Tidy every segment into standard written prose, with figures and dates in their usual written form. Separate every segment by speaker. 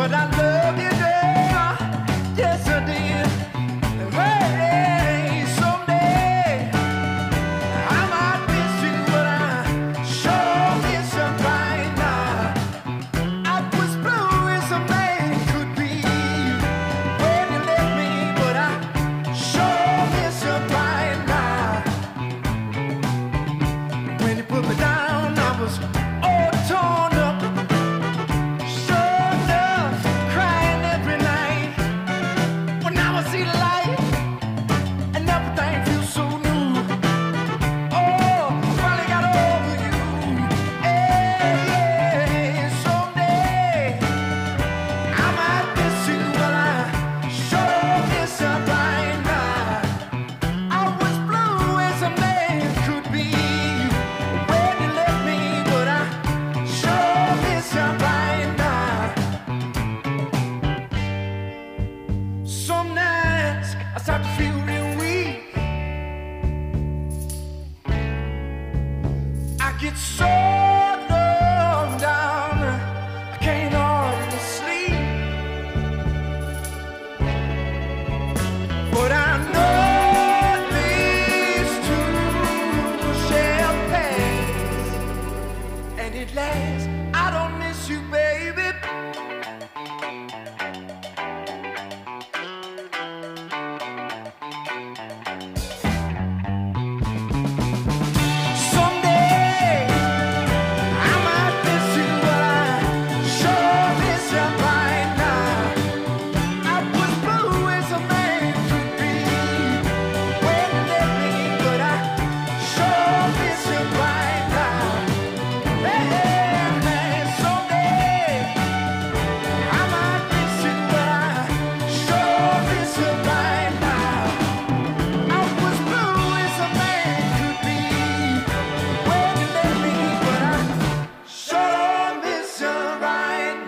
Speaker 1: but I love you, girl. Yes, I did. Hey, someday I might miss you, but I sure miss you right now. I was blue as a man could be when you left me, but I sure miss you right now. When you put me down, I was all torn up. Sure enough, crying every night. But now I see the light, and everything feels so new. Oh, finally got over you. Hey, someday I might miss you, but I sure miss you right now. I was blue as a man could be when you left me, but I sure miss you right now. Some nights I start to feel real weak. I get so low down, I can't hardly sleep. But I know these two shall pass, and at last I don't miss you, baby. Someday I might miss you, but I sure miss you right now. I was blue as a man could be when you left me, but I sure miss you right now. Hey, someday I might miss you, but I sure miss you right now. I was blue as a man could be when you left me, but I sure miss you right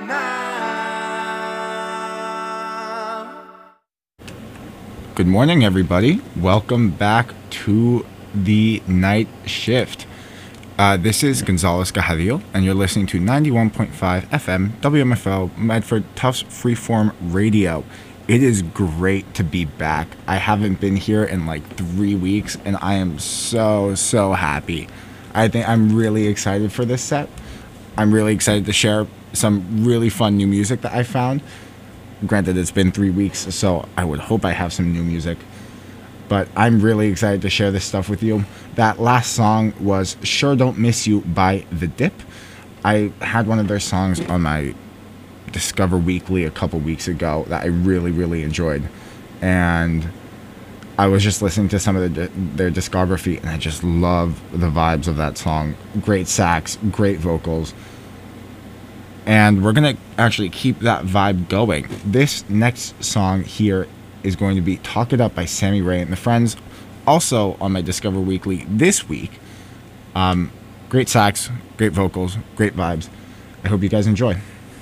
Speaker 1: now.
Speaker 2: Good morning, everybody. Welcome back to the night shift. This is Gonzalez Gajadillo, and you're listening to 91.5 FM WMFL Medford Tufts Freeform Radio. It is great to be back. I haven't been here in like 3 weeks, and I am so happy. I think I'm really excited for this set. I'm really excited to share some really fun new music that I found. Granted, it's been 3 weeks, so I would hope I have some new music. But I'm really excited to share this stuff with you. That last song was Sure Don't Miss You by The Dip. I had one of their songs on my Discover Weekly a couple weeks ago that I really enjoyed. And I was just listening to some of their discography, and I just love the vibes of that song. Great sax, great vocals. And we're going to actually keep that vibe going. This next song here is going to be Talk It Up by Sammy Ray and the Friends, also on my Discover Weekly this week. Great sax, great vocals, great vibes. I hope you guys enjoy.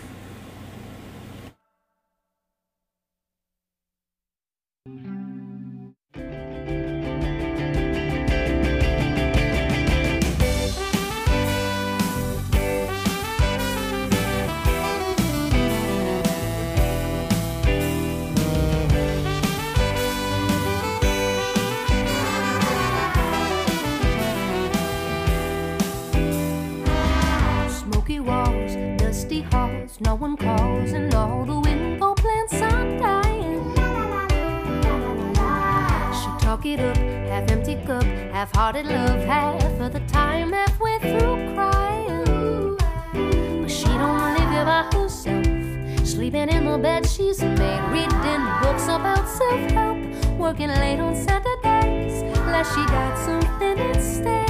Speaker 3: Smoky walls, dusty halls, no one calls, and all the window plants are dying. She talk it up, half empty cup, half-hearted love, half of the time, halfway through crying. But she don't live here by herself, sleeping in the bed she's made, reading books about self-help, working late on Saturdays, like she got something instead.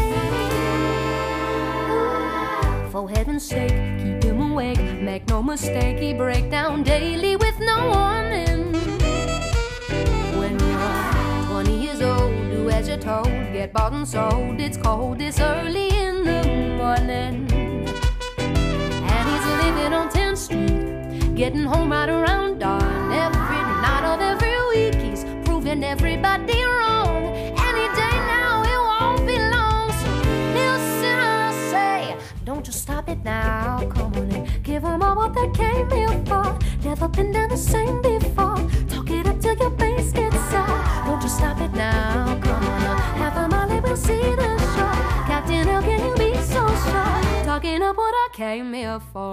Speaker 3: For heaven's sake, keep him awake, make no mistake, he break down daily with no warning. When you're 20 years old, do as you're told, get bought and sold, it's cold, it's early in the morning. And he's living on 10th Street, getting home right around dawn, every night of every week, he's proving everybody wrong. Any day now, it won't be long, so listen, I say, don't you stop it now, come on and give them all what they came here for. Never been done the same before. Talk it up till your face gets sore. Don't you stop it now, come on. Half a mile we'll see the shore. Captain, how can you be so sure? Talking up what I came here for.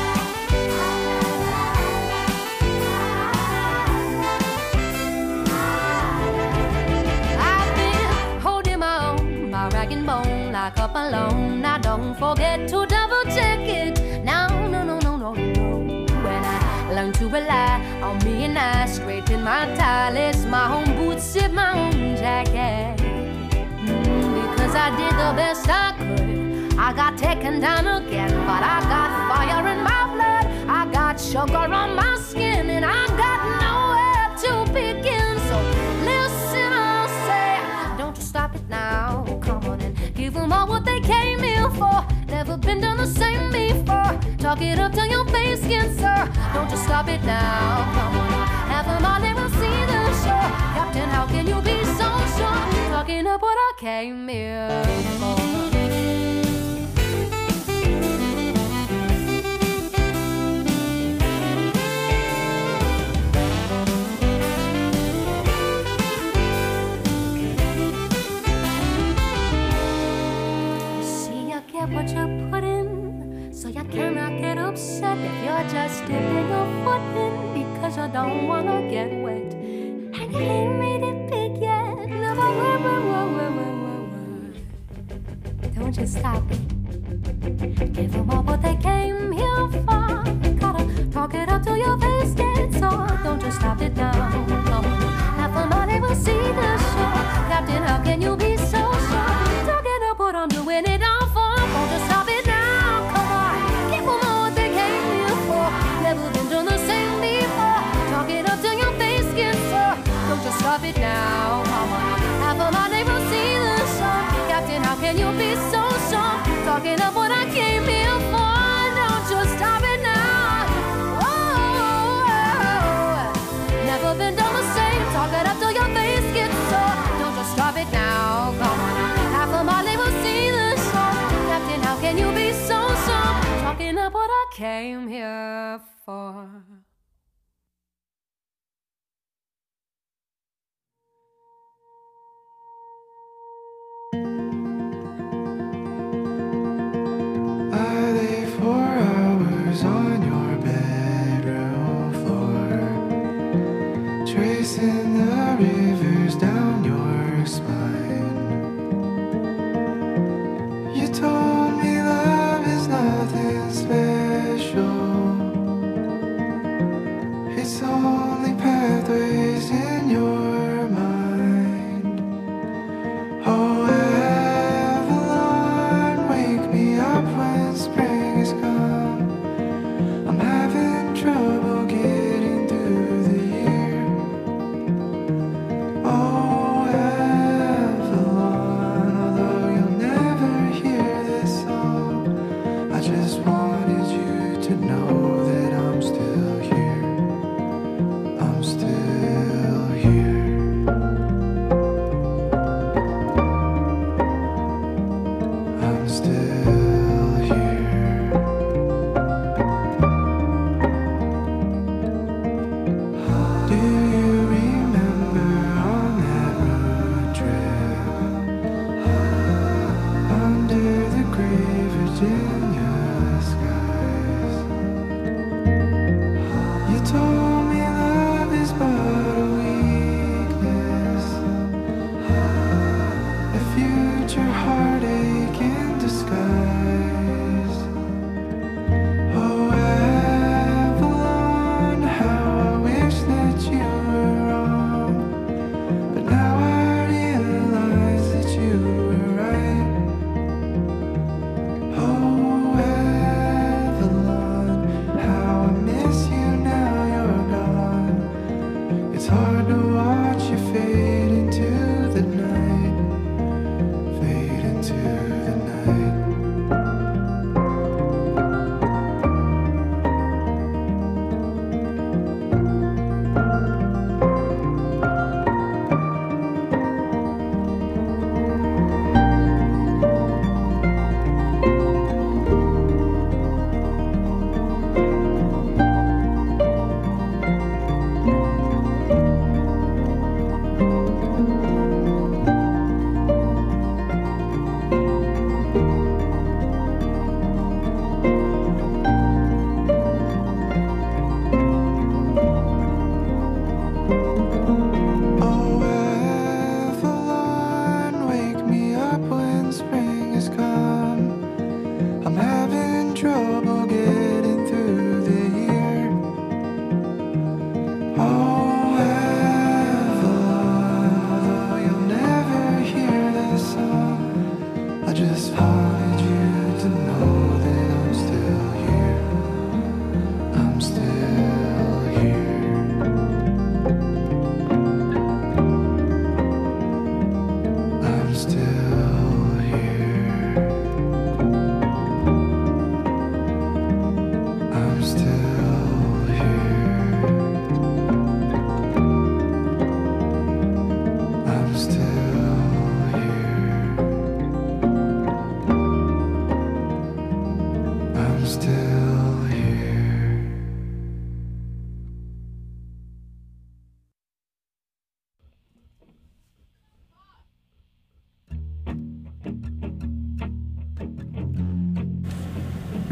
Speaker 3: I've been holding my own, my rag and bone, like up alone. Now don't forget to double check it. Now, no. When I learn to rely on me and I, scraping my tires, my own boots, sip my own jacket. Because I did the best I could. I got taken down again, but I got fire in my blood. I got sugar on my skin, and I got nowhere to begin. So listen, I'll say, don't you stop it now. Come on and give them all what they came here for. Never been done the same before. Talk it up till your face gets sore. Don't you stop it now. Come on, have them all and we'll see the shore. Captain, how can you be so sure? Talking up what I came here for. What you put in, so you cannot get upset if you're just dipping your foot in because you don't wanna get wet and you ain't made it big yet. Don't you stop it. Give them all what they came here for. Gotta talk it up till your face gets sore. Don't you stop it now. Come on, have fun, money, we'll see the show. Captain, how can you be so sure? Talk it up, what I'm doing it all for. Don't you stop it now, come on. Give them all what they came here for. Never been done the same before. Talk it up till your face gets sore. Don't you stop it now, come on. Half of my neighbors see the sun. Captain, how can you be so strong? Talking up what I came here for. Don't you stop it now. Oh, never been done the same. Talk it up till your face gets sore. Don't you stop it now, come on. Half of my neighbors see the sun. Captain, how can you be so strong? Talking up what I came here for.
Speaker 1: I lay for hours on your bedroom floor, tracing the rivers down your spine. You told me love is nothing special. It's only pathways in your mind. Oh, Avalon, wake me up when spring has come. I'm having trouble getting through the year. Oh, Avalon, although you'll never hear this song, I just wanted you to know that I'm still here. I'm still here. I'm still here. Do you remember on that road trip under the gray Virginia skies? You told me love is but a weakness, a future heartache in disguise. Oh, Avalon, how I wish that you were wrong, but now I realize that you were right. Oh, Avalon, how I miss you now you're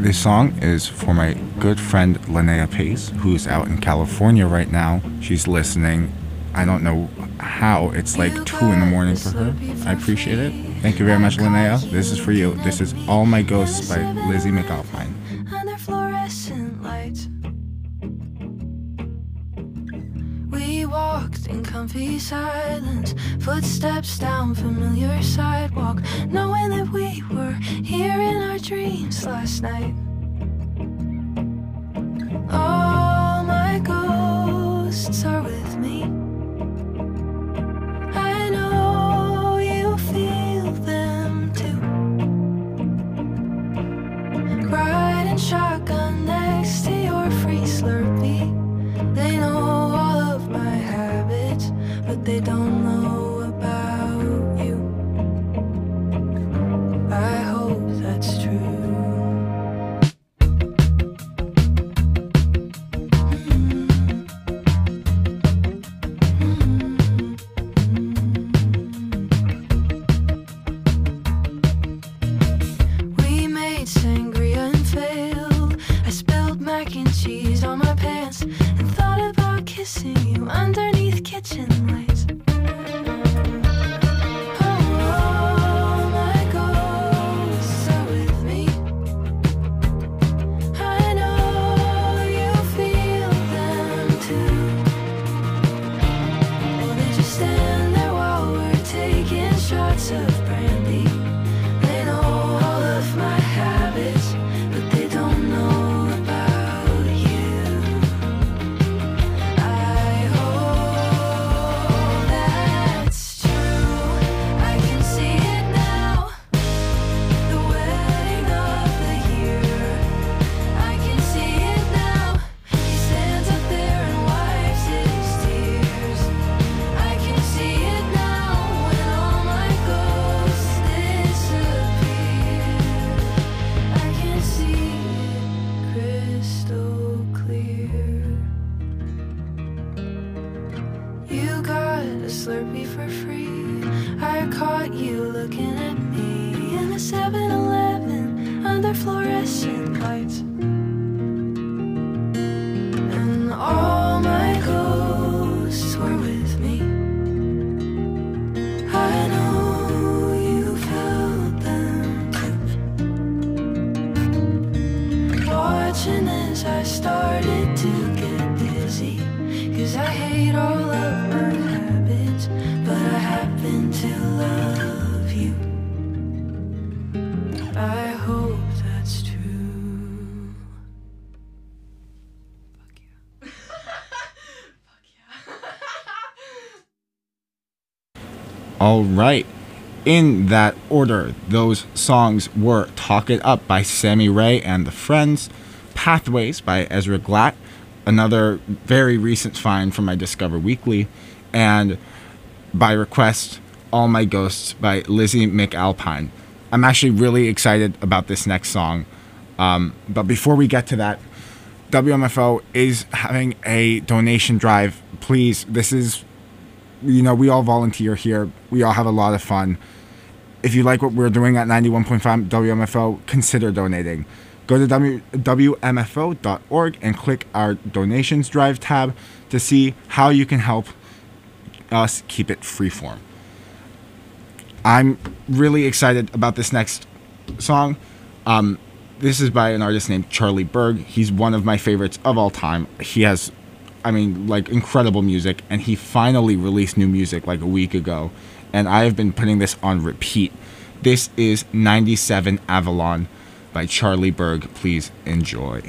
Speaker 2: This song is for my good friend Linnea Pace, who's out in California right now. She's listening. I don't know how. It's like 2 in the morning for her. I appreciate it. Thank you very much, Linnea. This is for you. This is All My Ghosts by Lizzie McAlpine.
Speaker 1: Under fluorescent lights, we walked in comfy silence, footsteps down familiar sidewalk, knowing that we were here in our dreams last night. All my ghosts are with me. I know you feel them too. Riding shotgun next to your free Slurpee. They know all of my habits, but they don't know about you. I hope that's true. We made sangria and failed. I spilled mac and cheese on my pants and thought about kissing you underneath kitchen lights. Oh, my ghosts are with me. I know you feel them too. Oh, they just stand there while we're taking shots of brandy. They know all of my habits, but they don't know about you. I hope that's true. I can see it now, the wedding of the year. I can see it now. He stands up there and wipes his tears. I can see it now when all my ghosts disappear. I can see it crystal clear. You got a Slurpee for free. I caught you looking at me in a 7-Eleven under fluorescent lights. And all my ghosts were with me. I know you felt them too. Watching as I started to get dizzy, 'cause I hate all of my habits, but I happen to love you. I hope that's true. Fuck yeah.
Speaker 2: All right. In that order, those songs were Talk It Up by Sammy Ray and the Friends, Pathways by Ezra Glatt, another very recent find from my Discover Weekly, and by request, All My Ghosts by Lizzie McAlpine. I'm actually really excited about this next song. But before we get to that, WMFO is having a donation drive. Please, this is, we all volunteer here. We all have a lot of fun. If you like what we're doing at 91.5 WMFO, consider donating. Go to WMFO.org and click our donations drive tab to see how you can help us keep it freeform. I'm really excited about this next song. This is by an artist named Charlie Berg. He's one of my favorites of all time. He has, incredible music, and he finally released new music like a week ago, and I have been putting this on repeat. This is 97 Avalon by Charlie Berg. Please enjoy.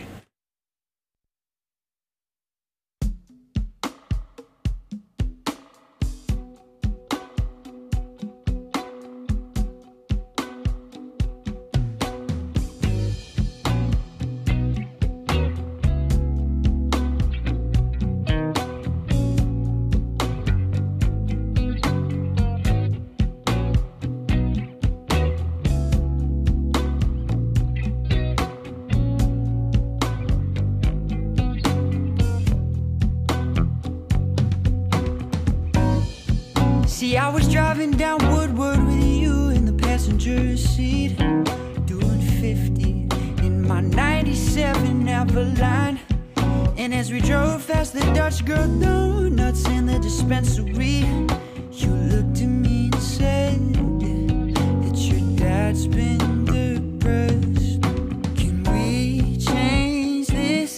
Speaker 4: See, I was driving down Woodward with you in the passenger seat, doing 50 in my night. 97 Avalon. And as we drove past the Dutch girl donuts in the dispensary, you looked at me and said that your dad's been depressed. Can we change this?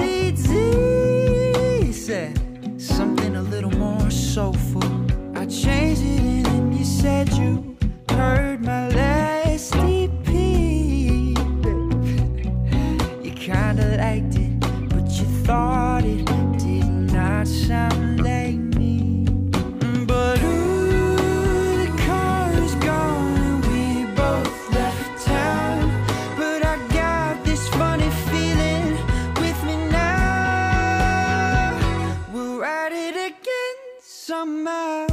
Speaker 4: ZZ said something a little more soulful. I changed it and then you said you heard my last EP. You kinda liked it, but you thought it did not sound like me. But ooh, the car is gone and we both left town. But I got this funny feeling with me now. We'll ride it again somehow.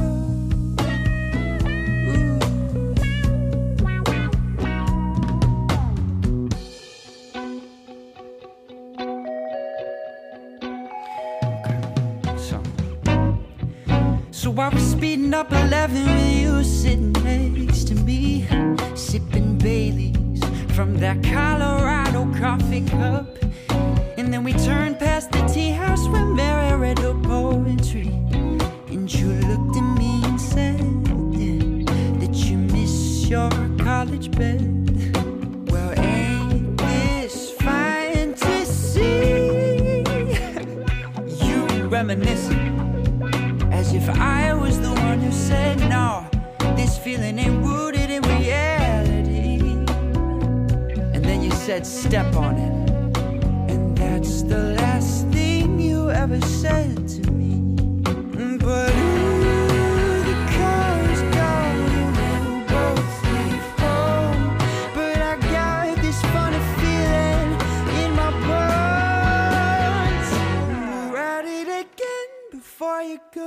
Speaker 4: So I was speeding up 11 with you sitting next to me, sipping Baileys from that Colorado coffee cup. And then we turned past the tea house where Mary read her poetry. And you looked at me and said that you miss your college bed. Well, ain't this fine to see? You reminiscing as if I was the one who said no, this feeling ain't rooted in reality. And then you said step on it, and that's the last thing you ever said to me. But ooh, the car is gone and we'll both leave home. But I got this funny feeling in my bones. We'll ride it again before you go.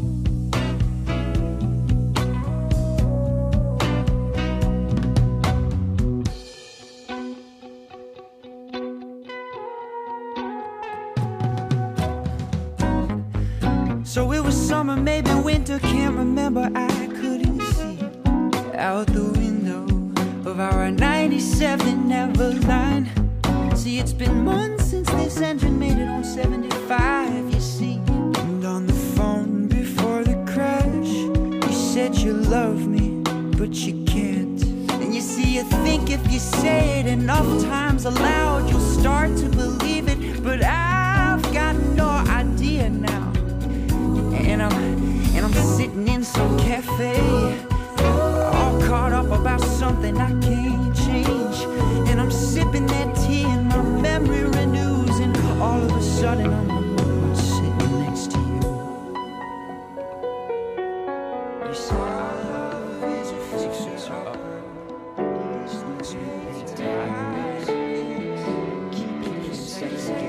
Speaker 4: So it was summer, maybe winter, can't remember, I couldn't see out the window of our 97 Avalon. See, it's been months since this engine made it on 75, you see. And on the phone before the crash, you said you love me, but you can't. And you see, you think if you say it enough times aloud, you'll start to believe it. But I've got no idea now. And I'm sitting in some cafe, all caught up about something I can't change. And I'm sipping that tea and my memory renews, and all of a sudden I'm sitting next to you. You say our love is a fixer-upper. Keep it sexy.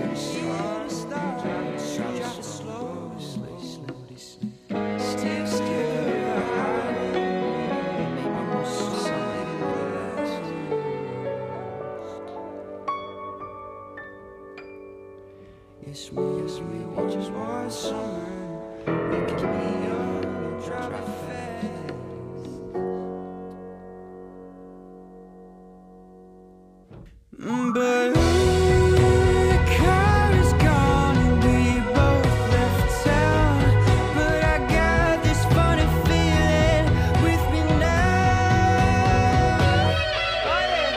Speaker 4: Yes, we just want summer. We can be young and drive fast. But the car is gone and we both left town. But I got this funny feeling with me now. Oh yeah.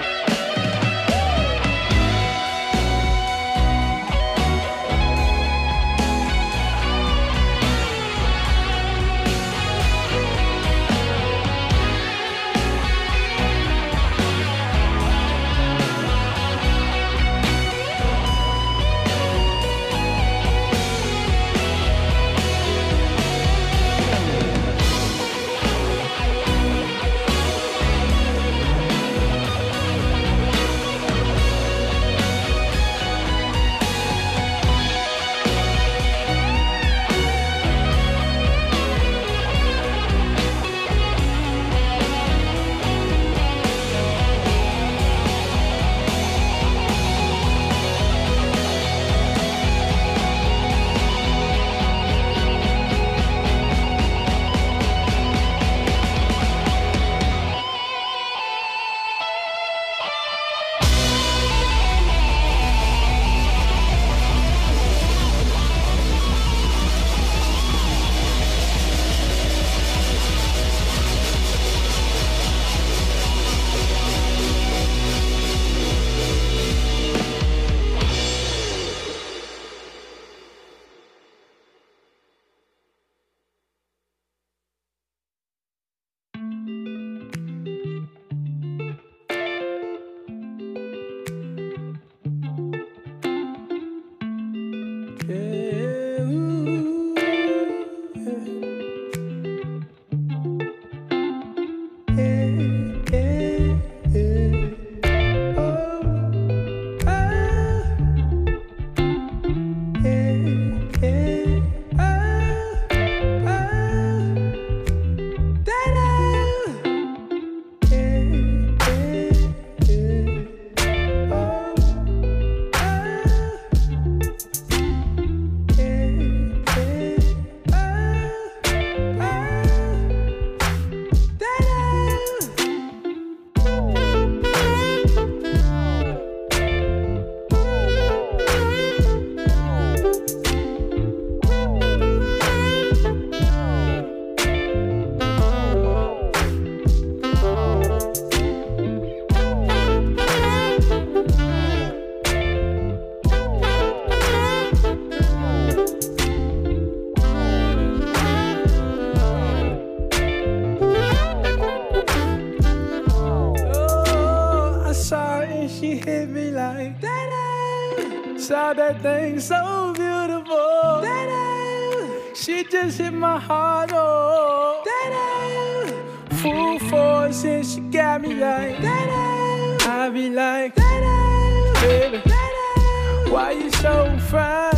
Speaker 1: everything so beautiful. She just hit my heart, oh. Full force and she got me like, I be like, baby, why you so fine?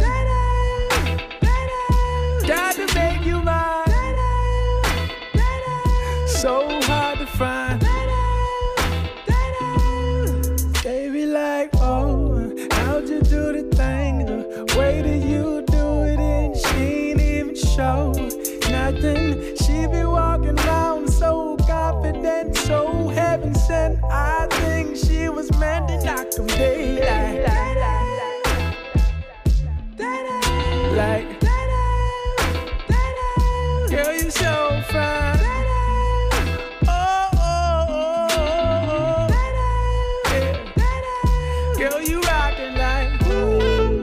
Speaker 1: Got to make you mine. So hard to find. Baby like, oh, how'd you do the thing? The way that you do it and she ain't even show nothing. She be walking around so confident, so heaven sent. I think she was meant to knock them daylight. Like, girl, you so fine. Oh, oh, oh, oh. Yeah. Girl, you rockin' like, ooh.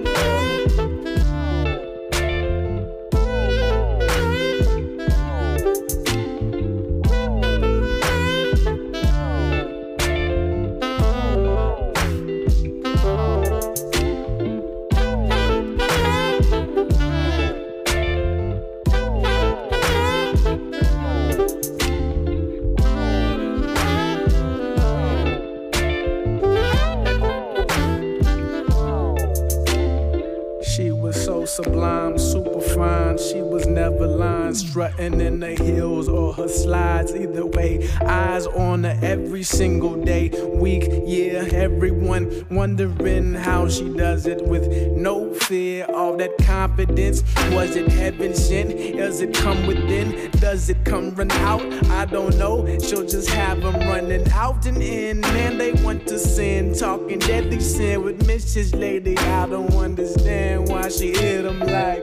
Speaker 1: She was so sublime, super fine. She was never lying, strutting in the heels or her slides. Either way, eyes on her every single day, week, year. Everyone wondering how she does it with no fear. All that confidence, was it heaven sent? Does it come within? Does it come run out? I don't know. She'll just have them running out and in. Man, they want to sin, talking deadly sin with Mrs. Lady. I don't understand why she hit them like,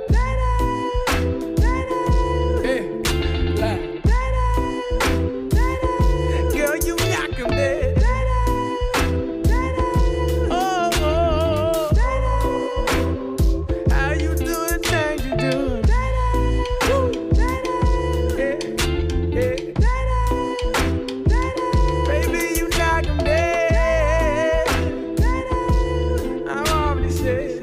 Speaker 1: girl, you knock 'em dead. Oh, oh, oh. How you do the things you do? Yeah, yeah. Baby, you knock 'em dead. I'm already said.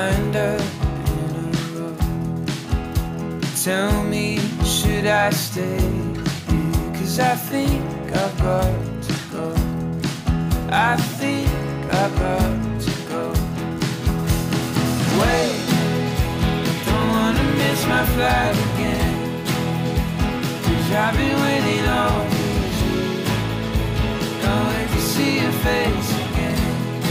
Speaker 5: lined up in a row. Tell me, should I stay here? 'Cause I think I've got to go. I think I've got to go. Wait, don't wanna miss my flight again. 'Cause I've been waiting all these years. Can't wait to see your face again.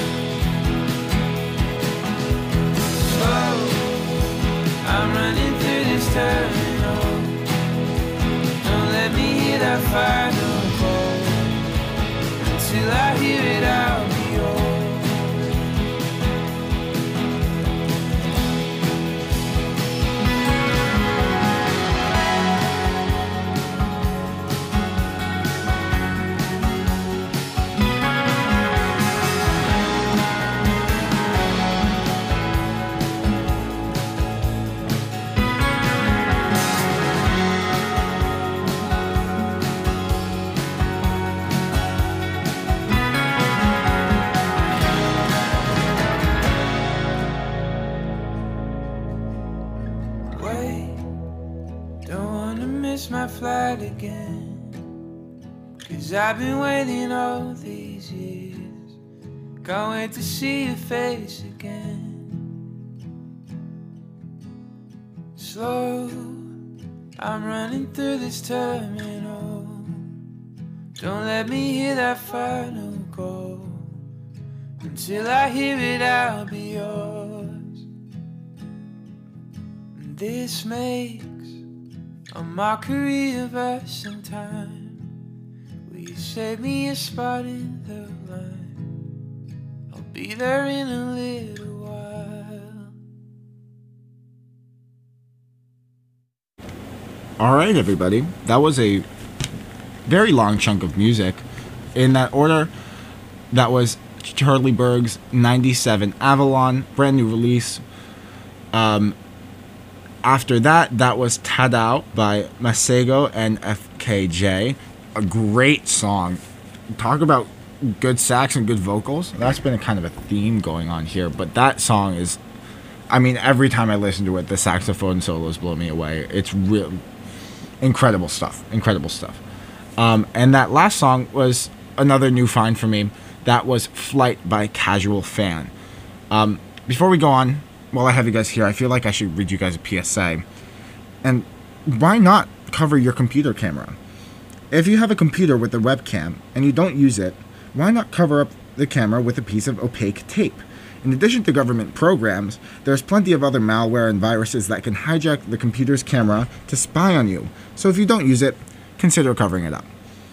Speaker 5: Slow, I'm running through this terminal. Don't let me hear that final call. Until I hear it, I'll be yours. My flight again, 'cause I've been waiting all these years. Can't wait to see your face again. Slow, I'm running through this terminal. Don't let me hear that final call. Until I hear it, I'll be yours. And this makes a mockery of us sometime. Will you save me a spot in the line? I'll be there in a little while.
Speaker 2: All right, everybody. That was a very long chunk of music. In that order, that was Charlie Berg's 97 Avalon, brand new release. After that, that was Tadao by Masego and FKJ. A great song. Talk about good sax and good vocals. That's been a kind of a theme going on here. But that song is, I mean, every time I listen to it, the saxophone solos blow me away. It's real incredible stuff. Incredible stuff. And that last song was another new find for me. That was Flight by Casual Fan. Before we go on, while I have you guys here, I feel like I should read you guys a PSA. And why not cover your computer camera? If you have a computer with a webcam and you don't use it, why not cover up the camera with a piece of opaque tape? In addition to government programs, there's plenty of other malware and viruses that can hijack the computer's camera to spy on you. So if you don't use it, consider covering it up.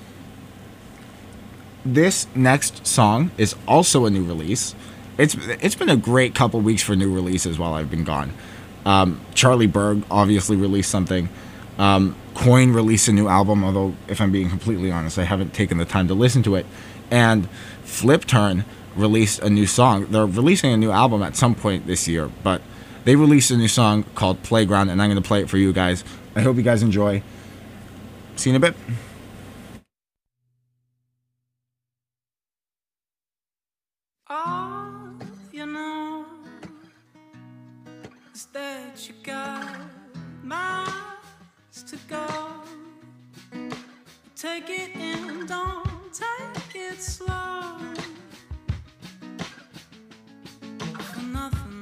Speaker 2: This next song is also a new release. It's been a great couple weeks for new releases while I've been gone. Charlie Berg obviously released something. Coin released a new album, although if I'm being completely honest, I haven't taken the time to listen to it. And Flip Turn released a new song. They're releasing a new album at some point this year, but they released a new song called Playground, and I'm going to play it for you guys. I hope you guys enjoy. See you in a bit.
Speaker 4: That you got miles to go. Take it in, don't take it slow. For nothing.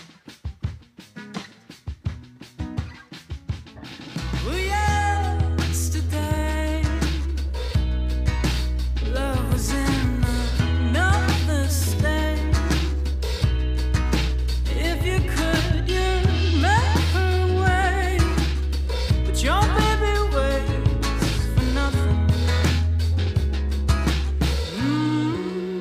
Speaker 4: Well, yesterday love was in another state. If you could, your baby waits for nothing.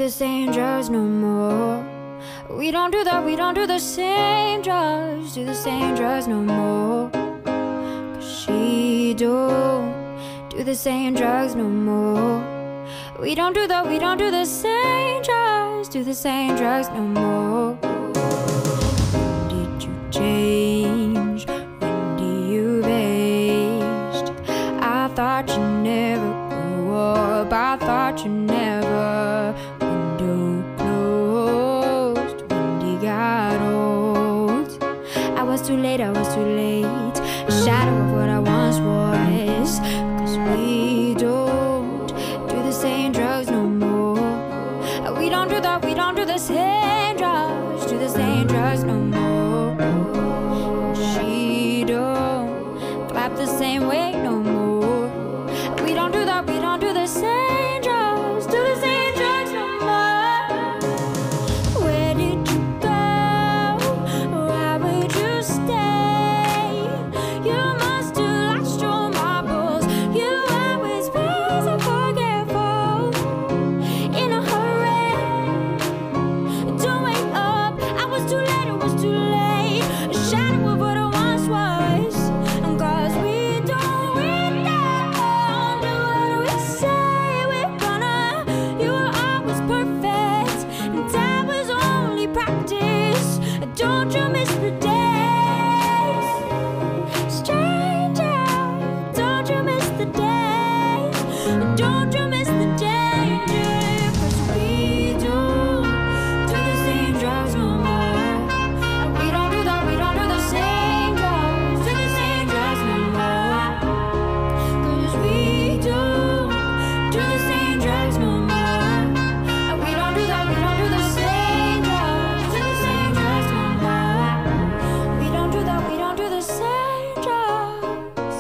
Speaker 6: the same drugs no more. We don't do that, we don't do the same drugs, do the same drugs no more. 'Cause she don't do the same drugs no more. We don't do that, we don't do the same drugs, do the same drugs no more. Did you change? When do you aged? I thought you never grew up, I thought you never window closed when you got old. I was too late, I was too late, a shadow of what I once was. 'Cause we don't do the same drugs no more. We don't do that, we don't do the same drugs, do the same drugs no more. She don't clap the same way no more. We don't do that, we don't do the same drugs, do the same drugs no more. Where did you go? Why would you stay? You must have lost your marbles. You always be so forgetful. In a hurry, don't wake up. I was too late, it was too late. A shadow of what I once was. 'Cause we don't do what we say we're gonna. You were always perfect, and that was only practice. Don't you miss the days, stranger? Don't you miss the days? Don't you miss the danger? 'Cause we don't do the same drugs no more. We don't do that, we don't do the same drugs, do the same drugs no more. 'Cause we don't do the same drugs no more. We don't do that, we don't do the same drugs, do the same drugs no more. We don't do that, we don't do the same drugs.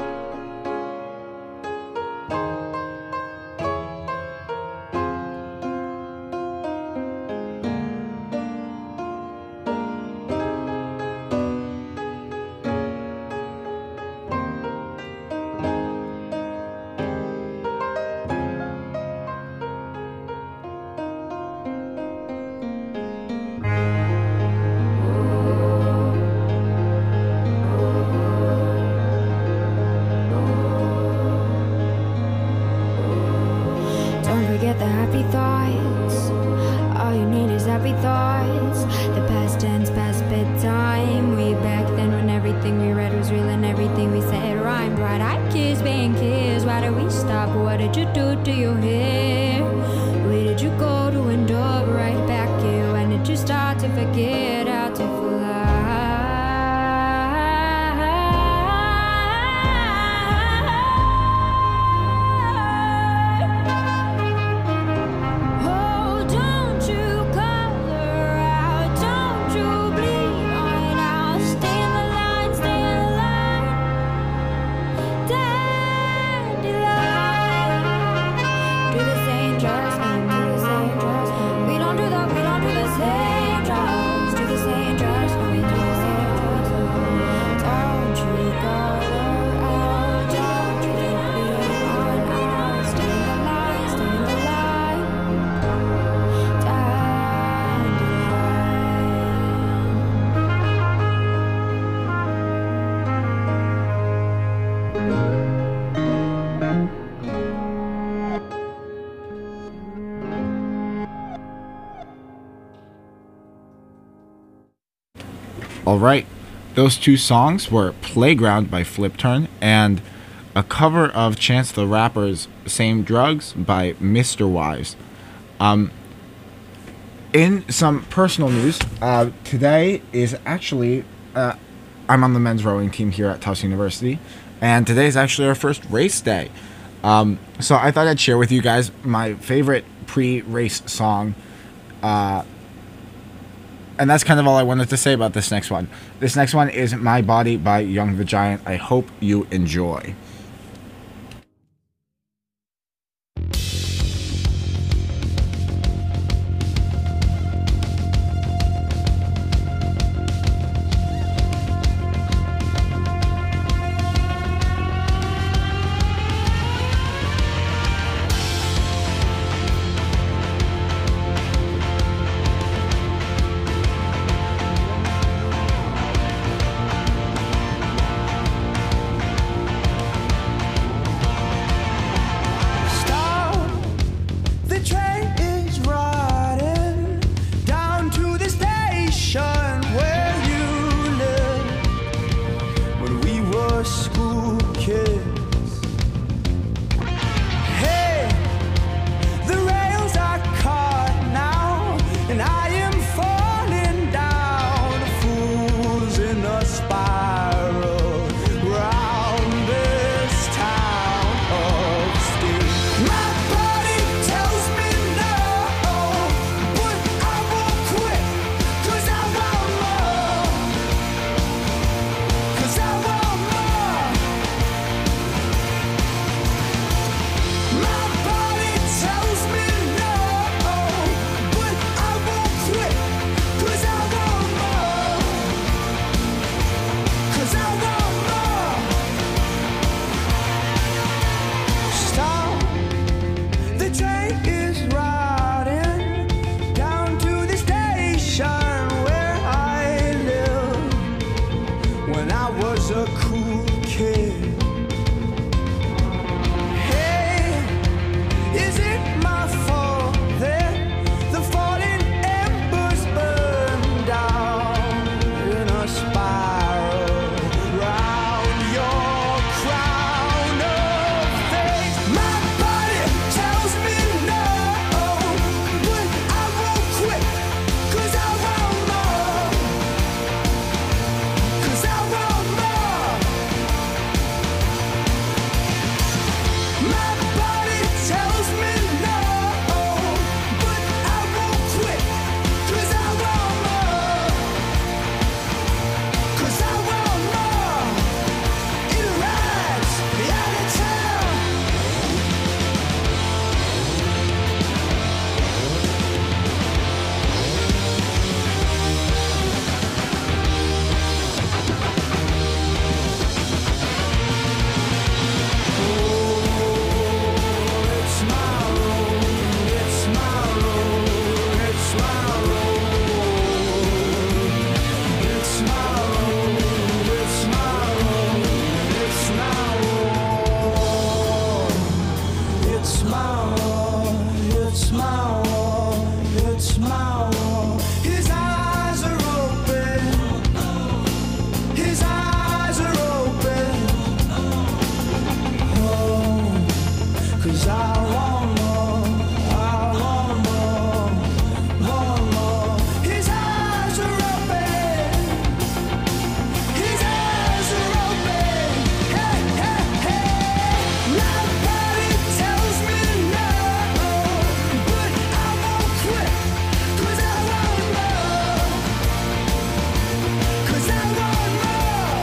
Speaker 6: Don't forget the happy thoughts. All you need is happy thoughts. The past tense, past bedtime. Way back then when everything we read was real and everything we said rhymed. Bright-eyed kids being kids. Why did we stop? What did you do to your hair? Where did you go to end up right back here? When did you start to forget how to fly? Oh, don't you color out, don't you bleed on out. Stay in the line, stay in the line. Dandelion. Do the same drugs, do the same drugs. We don't do that, we don't do the same drugs, do the same drugs, we do the same drugs. Don't you color out, don't you bleed on out. Stay in the line, stay in the line.
Speaker 2: All right, those two songs were Playground by Flip Turn and a cover of Chance the Rapper's Same Drugs by Mr. Wise. In some personal news, today is actually, I'm on the men's rowing team here at Tufts University, and today is actually our first race day. So I thought I'd share with you guys my favorite pre-race song, and that's kind of all I wanted to say about this next one. This next one is My Body by Young the Giant. I hope you enjoy.
Speaker 1: spiral round your crown of things. My body tells me no, but I won't quit, 'cause I want more, 'cause I want more. My body tells me no, but I won't quit, 'cause I want more, 'cause I want more. It rides me out of town. It's my road, it's my road, it's my road. It's my road, it's my road, it's my road. It's my road, it's my road, it's my road. His eyes are open, his eyes are open. Oh, 'cause I want more, I want more, more. His eyes are open, his eyes are open. Hey, hey, hey. My body tells me no, but I won't quit, 'cause I want more, 'cause I want more.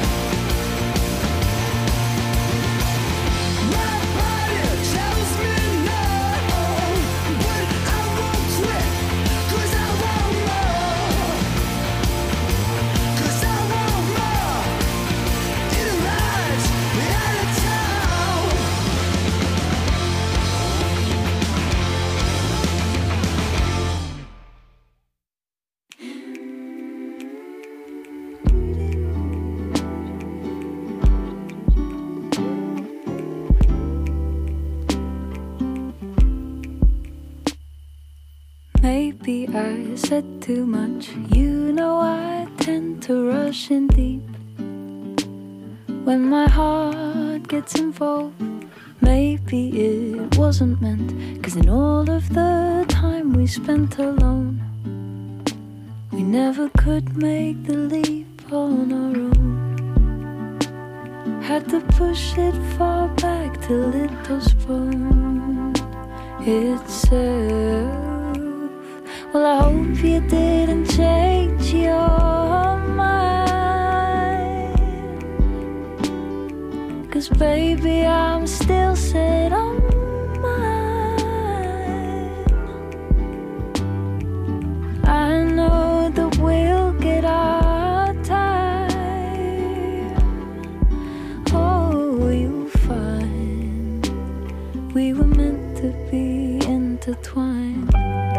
Speaker 1: My body tells me no, but I won't quit, 'cause I want more, 'cause I want more. It rides me out of town.
Speaker 6: Maybe I said too much. You know I tend to rush in deep when my heart gets involved. Maybe it wasn't meant, 'cause in all of the time we spent alone, we never could make the leap on our own. Had to push it far back till it postponed itself. Well, I hope you didn't change your mind, 'cause baby, I'm still set on mine. I know that we'll get our time. Oh, you'll find we were meant to be intertwined.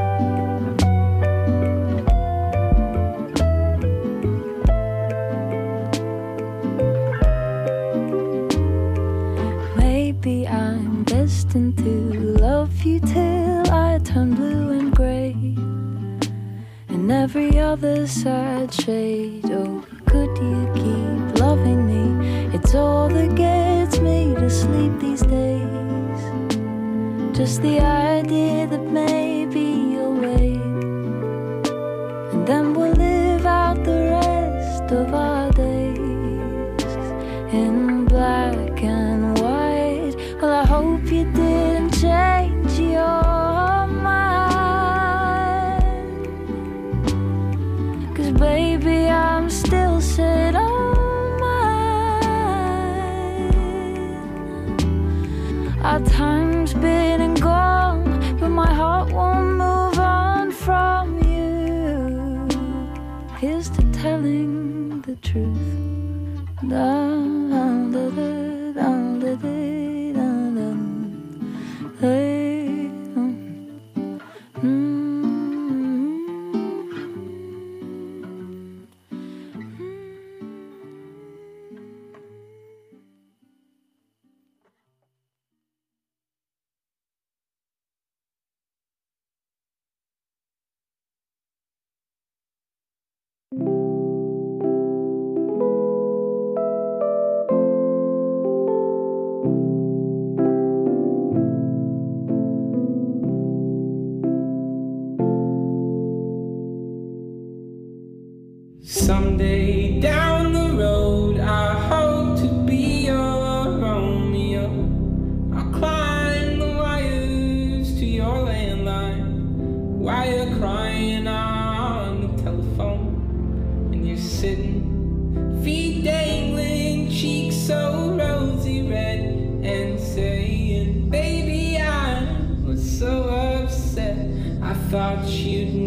Speaker 6: Maybe I'm destined to love you till I turn blue and grey, and every other sad shade. Oh, could you keep loving me? It's all that gets me to sleep these days. Just the idea that maybe you'll wait, and then we'll live out the rest of our days in black and white. Well, I hope you didn't change your mind, 'cause baby, I'm still set on mine. Our time's been and gone, but my heart won't move on from you. Here's to telling the truth.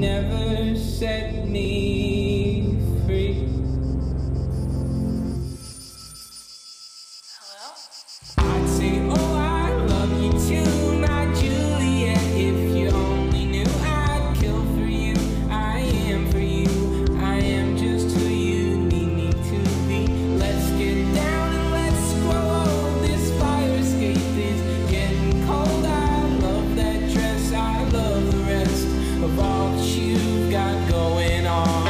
Speaker 5: never set me free. I'd say, oh, I love you too, my Juliet. If you only knew, I'd kill for you. I am for you. I am just who you need me to be. Let's get down and let's grow old. This fire escape is getting cold. I love that dress. I love the rest of all that you've got going on.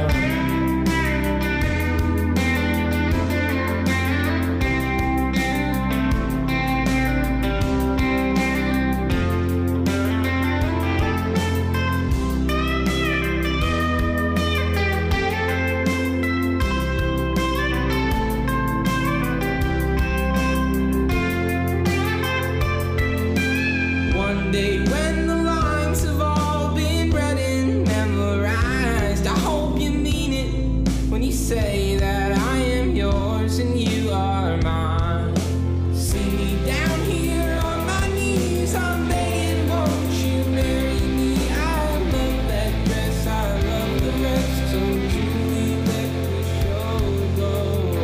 Speaker 5: One day when the lines have all been read and memorized, I hope you mean it when you say that I am yours and you are mine. See me down here on my knees, I'm begging, won't you marry me? I love that dress, I love the rest, so Julie, let the show go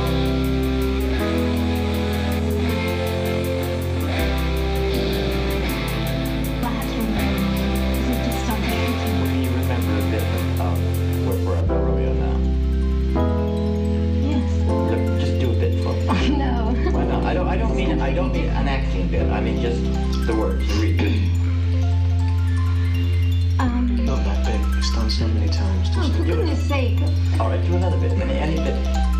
Speaker 7: Can you remember a bit of where I'm at Romeo now? Look, just do a bit for me.
Speaker 8: No.
Speaker 7: Why not? I don't mean an acting bit. I mean just the words, the read.
Speaker 9: Not that bit. It's done so many times.
Speaker 8: Oh,
Speaker 9: Just
Speaker 8: for goodness sake.
Speaker 7: All right, do another bit. Any bit.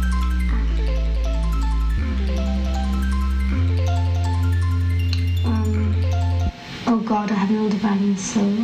Speaker 8: Oh God, I have no dividing soul.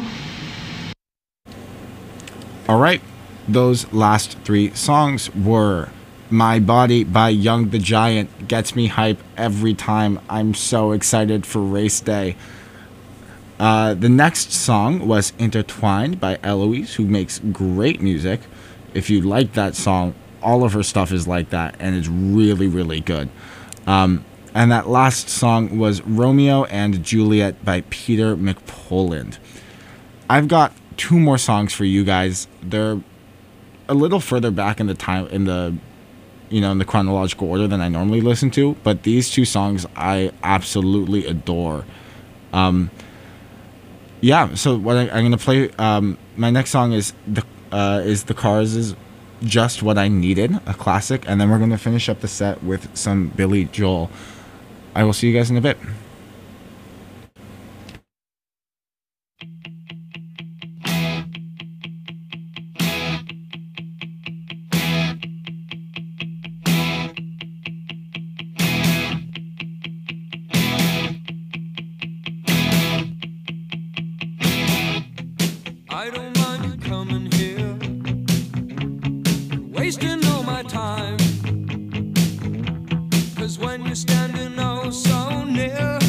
Speaker 2: All right, those last three songs were My Body by Young the Giant. Gets me hype every time. I'm so excited for race day. The next song was Intertwined by Eloise, who makes great music. If you like that song, all of her stuff is like that, and it's really, really good. And that last song was Romeo and Juliet by Peter McPoland. I've got two more songs for you guys. They're a little further back in the time, in the chronological order than I normally listen to, but these two songs I absolutely adore. Yeah, so what I'm gonna play. My next song is the Cars' Just What I Needed, a classic, and then we're gonna finish up the set with some Billy Joel. I will see you guys in a bit.
Speaker 1: I don't mind you coming here, wasting all my time. 'Cause when you're standing oh so near,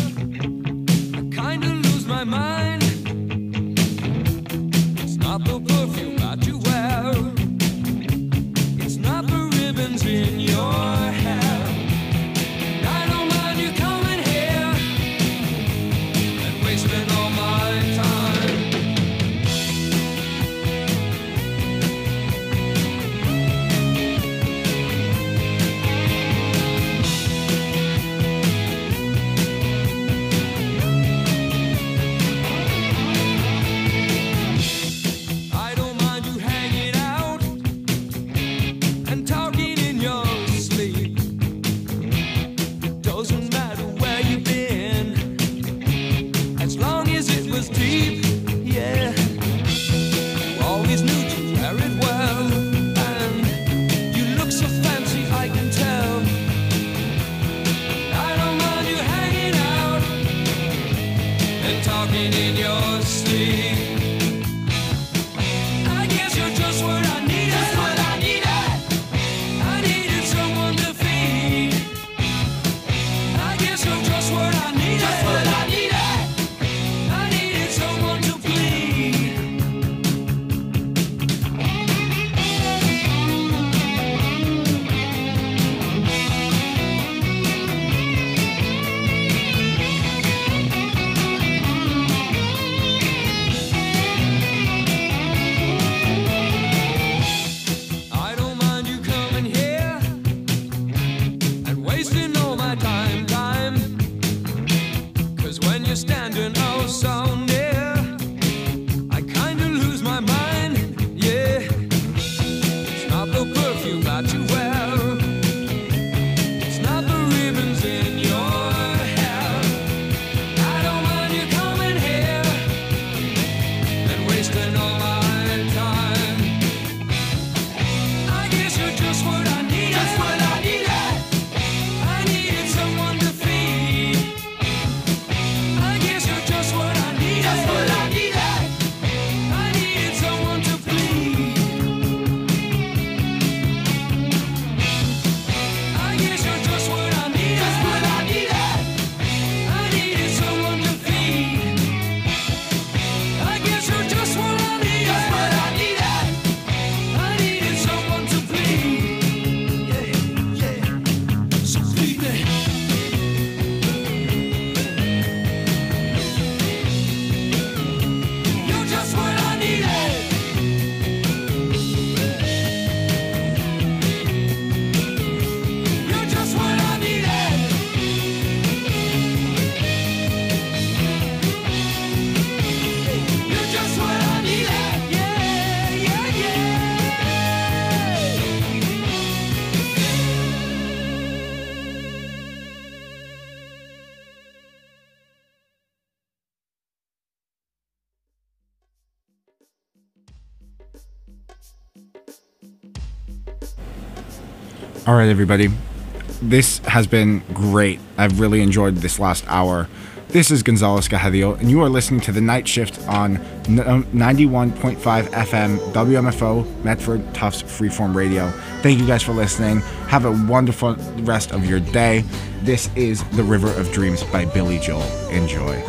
Speaker 2: All right, everybody. This has been great. I've really enjoyed this last hour. This is Gonzalez Gajadillo, and you are listening to The Night Shift on 91.5 FM WMFO Medford Tufts Freeform Radio. Thank you guys for listening. Have a wonderful rest of your day. This is The River of Dreams by Billy Joel. Enjoy.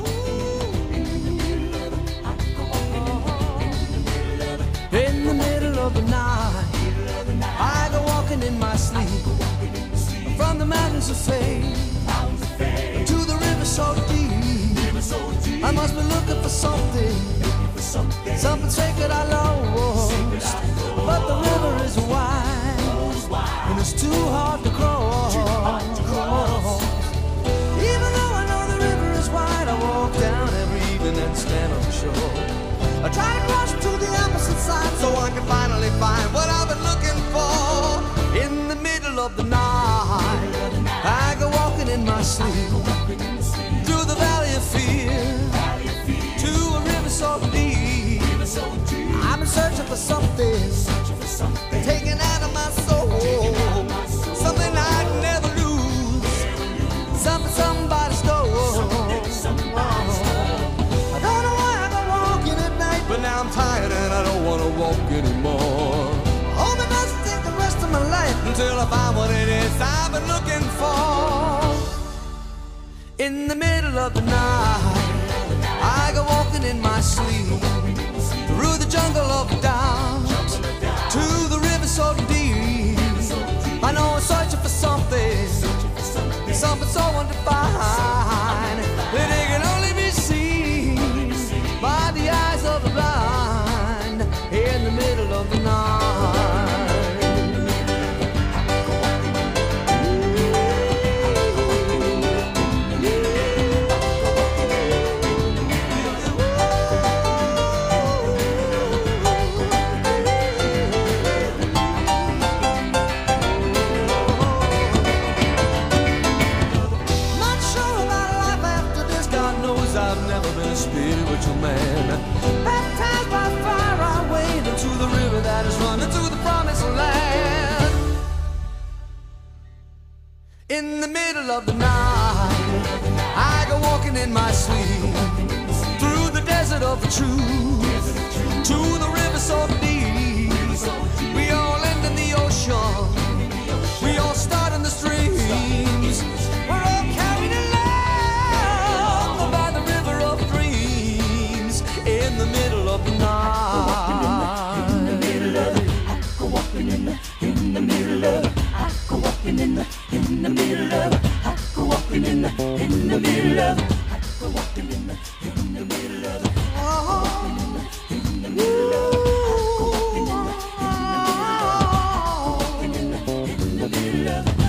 Speaker 1: In the middle of the night, I go walking in my sleep from the mountains of fame to the river so deep. I must be looking for something sacred I lost. But the river is wide and it's too hard to cross. Even though I know the river is wide, I walk down every evening and stand on the shore. I try to cross to the opposite side so I can finally find what I've been looking for. In the middle of the night, I go walking in my sleep through the valley of fear to a river so deep. I'm searching for something taken out of my soul, something I'd never lose, something somebody stole. I don't know why I go walking at night, but now I'm tired and I don't want to walk anymore. Hope it doesn't take the rest of my life until I find what it is I've been looking for. In the middle of the night, I go walking in my sleep through the jungle of doubt to the river so deep. I know I'm searching for something so undefined that it can only be seen by the eyes of the blind. In the middle of the night. Spiritual man, baptized by fire, I wade into the river that is running to the promised land. In the middle of the night, I go walking in my sleep through the desert of the truth to the river so deep. We all end in the ocean, we all start in the streams. We're all carried along by the river of dreams. In the middle of the night, in the middle of it, I go walking in the middle of it, I go walking in the middle of it, I go walking in the middle of it, I go walking in the middle of it, oh, in the middle of it, I go walking in the middle of it.